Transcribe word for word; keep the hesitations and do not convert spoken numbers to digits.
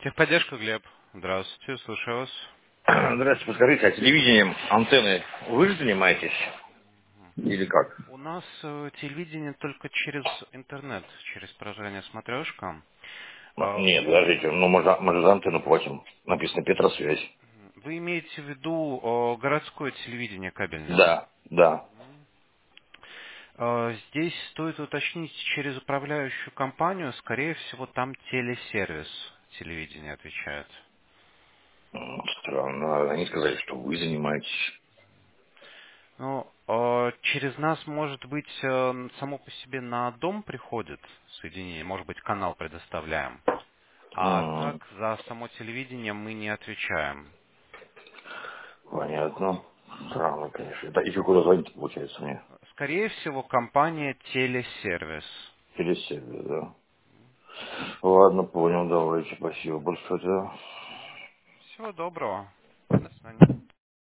Техподдержка, Глеб. Здравствуйте, слушаю вас. Здравствуйте, подскажите, а телевидением антенны вы же занимаетесь? Или как? У нас э, телевидение только через интернет, через приложение «Смотрешка». Ну, А, нет, подождите, ну мы, за, мы же за антенну платим. Написано Петросвязь. Вы имеете в виду э, городское телевидение кабельное? Да, да. Э, Здесь стоит уточнить через управляющую компанию, скорее всего, там телесервис телевидения отвечает. М, Странно, они сказали, что вы занимаетесь. Ну, э, через нас, может быть, э, само по себе на дом приходит соединение, может быть, канал предоставляем. А так, М, за само телевидение мы не отвечаем. Понятно. Странно, конечно. Да, и куда звонить, получается, мне? Скорее всего, компания Телесервис. Через сервис, да. Ладно, понял, давайте, спасибо большое, да. Всего доброго.